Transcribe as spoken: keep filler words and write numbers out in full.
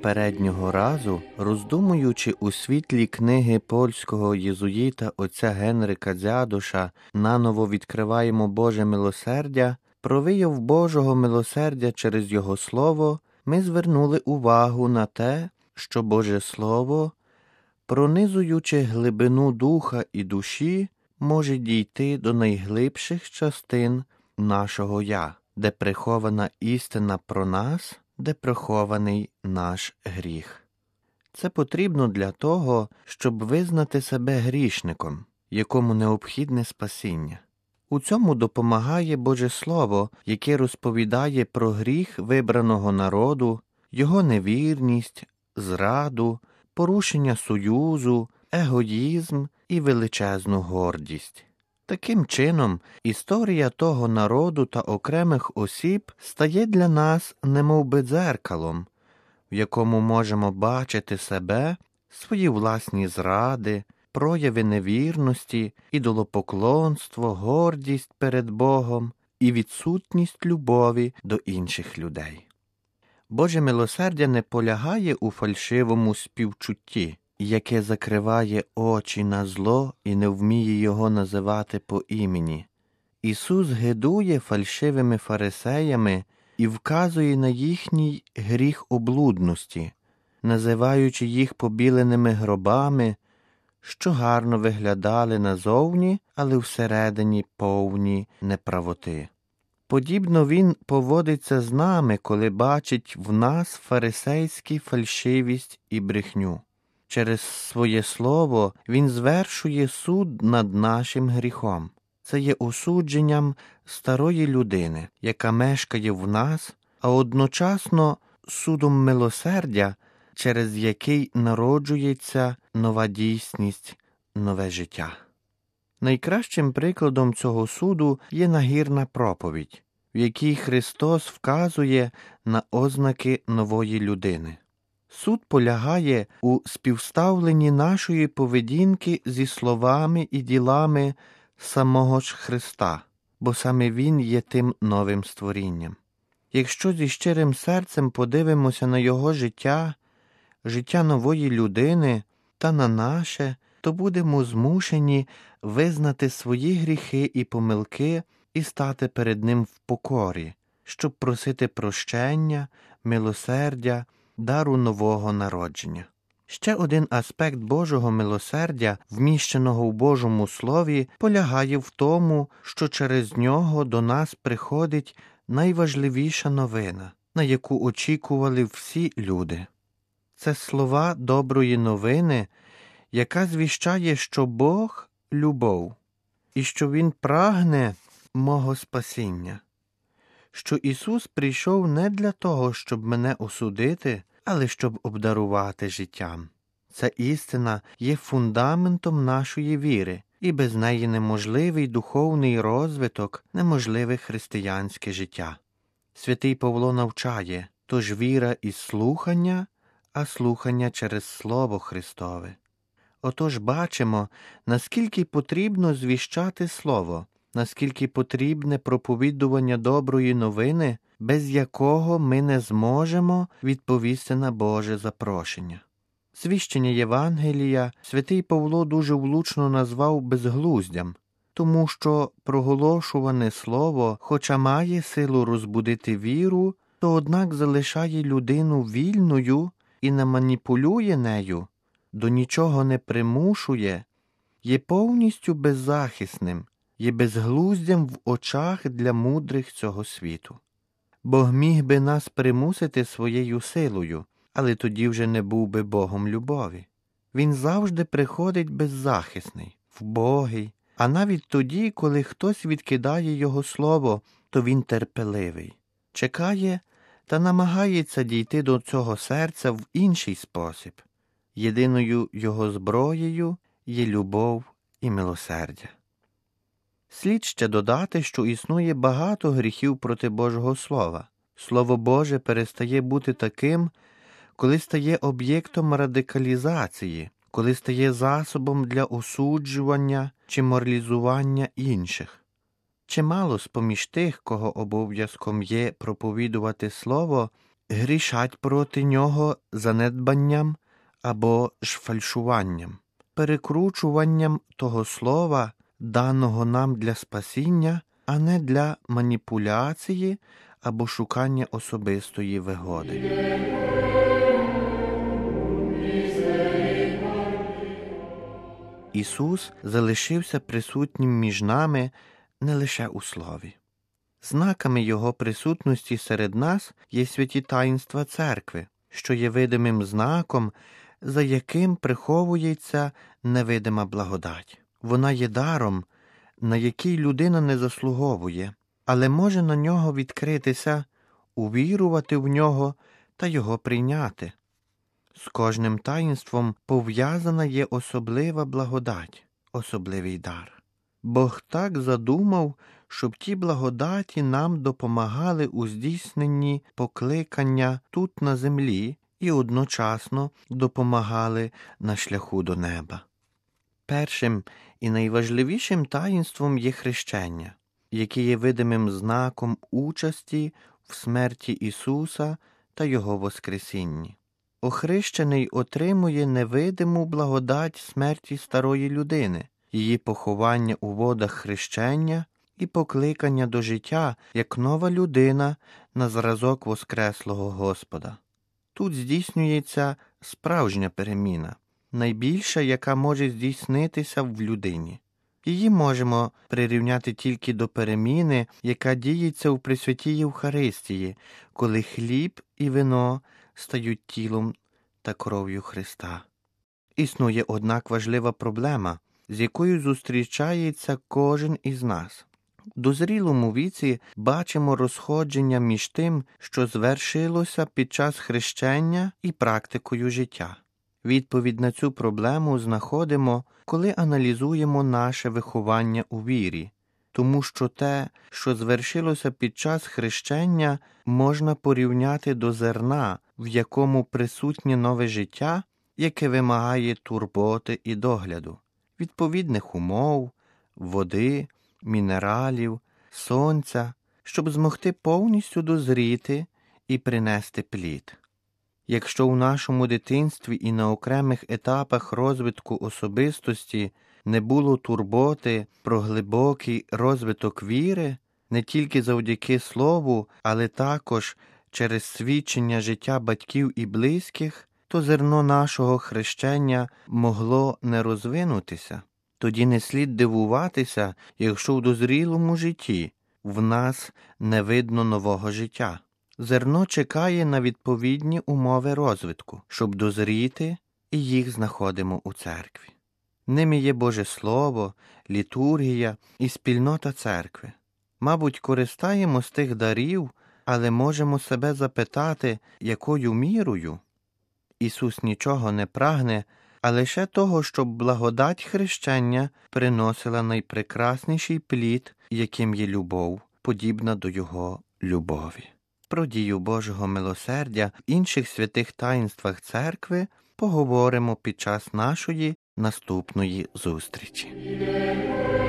Попереднього разу, роздумуючи у світлі книги польського єзуїта отця Генрика Дзядуша «Наново відкриваємо Боже милосердя», про вияв Божого милосердя через Його Слово, ми звернули увагу на те, що Боже Слово, пронизуючи глибину духа і душі, може дійти до найглибших частин нашого «Я», де прихована істина про нас, де прихований наш гріх. Це потрібно для того, щоб визнати себе грішником, якому необхідне спасіння. У цьому допомагає Боже Слово, яке розповідає про гріх вибраного народу, його невірність, зраду, порушення союзу, егоїзм і величезну гордість. Таким чином, історія того народу та окремих осіб стає для нас немовби дзеркалом, в якому можемо бачити себе, свої власні зради, прояви невірності, ідолопоклонство, гордість перед Богом і відсутність любові до інших людей. Боже милосердя не полягає у фальшивому співчутті, яке закриває очі на зло і не вміє його називати по імені. Ісус гидує фальшивими фарисеями і вказує на їхній гріх облудності, називаючи їх побіленими гробами, що гарно виглядали назовні, але всередині повні неправоти. Подібно Він поводиться з нами, коли бачить в нас фарисейську фальшивість і брехню. Через своє слово Він звершує суд над нашим гріхом. Це є осудженням старої людини, яка мешкає в нас, а одночасно судом милосердя, через який народжується нова дійсність, нове життя. Найкращим прикладом цього суду є нагірна проповідь, в якій Христос вказує на ознаки нової людини. Суд полягає у співставленні нашої поведінки зі словами і ділами самого ж Христа, бо саме Він є тим новим створінням. Якщо зі щирим серцем подивимося на Його життя, життя нової людини та на наше, то будемо змушені визнати свої гріхи і помилки і стати перед Ним в покорі, щоб просити прощення, милосердя, дару нового народження. Ще один аспект Божого милосердя, вміщеного в Божому Слові, полягає в тому, що через нього до нас приходить найважливіша новина, на яку очікували всі люди. Це слова доброї новини, яка звіщає, що Бог – любов, і що Він прагне мого спасіння, що Ісус прийшов не для того, щоб мене осудити, але щоб обдарувати життям. Ця істина є фундаментом нашої віри, і без неї неможливий духовний розвиток, неможливе християнське життя. Святий Павло навчає, тож віра із слухання, а слухання через Слово Христове. Отож бачимо, наскільки потрібно звіщати Слово, наскільки потрібне проповідування доброї новини, без якого ми не зможемо відповісти на Боже запрошення. Звіщення Євангелія святий Павло дуже влучно назвав безглуздям, тому що проголошуване слово, хоча має силу розбудити віру, то однак залишає людину вільною і не маніпулює нею, до нічого не примушує, є повністю беззахисним, є безглуздям в очах для мудрих цього світу. Бог міг би нас примусити своєю силою, але тоді вже не був би Богом любові. Він завжди приходить беззахисний, вбогий, а навіть тоді, коли хтось відкидає Його слово, то Він терпеливий, чекає та намагається дійти до цього серця в інший спосіб. Єдиною Його зброєю є любов і милосердя. Слід ще додати, що існує багато гріхів проти Божого Слова. Слово Боже перестає бути таким, коли стає об'єктом радикалізації, коли стає засобом для осуджування чи моралізування інших. Чимало з поміж тих, кого обов'язком є проповідувати Слово, грішать проти нього занедбанням або ж фальшуванням, перекручуванням того слова, даного нам для спасіння, а не для маніпуляції або шукання особистої вигоди. Ісус залишився присутнім між нами не лише у слові. Знаками Його присутності серед нас є святі таїнства церкви, що є видимим знаком, за яким приховується невидима благодать. Вона є даром, на який людина не заслуговує, але може на нього відкритися, увірувати в нього та його прийняти. З кожним таїнством пов'язана є особлива благодать, особливий дар. Бог так задумав, щоб ті благодаті нам допомагали у здійсненні покликання тут на землі і одночасно допомагали на шляху до неба. Першим і найважливішим таїнством є хрещення, яке є видимим знаком участі в смерті Ісуса та Його воскресінні. Охрещений отримує невидиму благодать смерті старої людини, її поховання у водах хрещення і покликання до життя як нова людина на зразок воскреслого Господа. Тут здійснюється справжня переміна, найбільша, яка може здійснитися в людині. Її можемо прирівняти тільки до переміни, яка діється у Пресвятій Євхаристії, коли хліб і вино стають тілом та кров'ю Христа. Існує, однак, важлива проблема, з якою зустрічається кожен із нас. В дозрілому віці бачимо розходження між тим, що звершилося під час хрещення, і практикою життя. Відповідь на цю проблему знаходимо, коли аналізуємо наше виховання у вірі, тому що те, що звершилося під час хрещення, можна порівняти до зерна, в якому присутнє нове життя, яке вимагає турботи і догляду, відповідних умов, води, мінералів, сонця, щоб змогти повністю дозріти і принести плід. Якщо у нашому дитинстві і на окремих етапах розвитку особистості не було турботи про глибокий розвиток віри, не тільки завдяки слову, але також через свідчення життя батьків і близьких, то зерно нашого хрещення могло не розвинутися. Тоді не слід дивуватися, якщо в дозрілому житті в нас не видно нового життя. Зерно чекає на відповідні умови розвитку, щоб дозріти, і їх знаходимо у церкві. Ними є Боже Слово, літургія і спільнота церкви. Мабуть, користаємо з тих дарів, але можемо себе запитати, якою мірою? Ісус нічого не прагне, а лише того, щоб благодать хрещення приносила найпрекрасніший плід, яким є любов, подібна до Його любові. Про дію Божого милосердя в інших святих таїнствах церкви поговоримо під час нашої наступної зустрічі.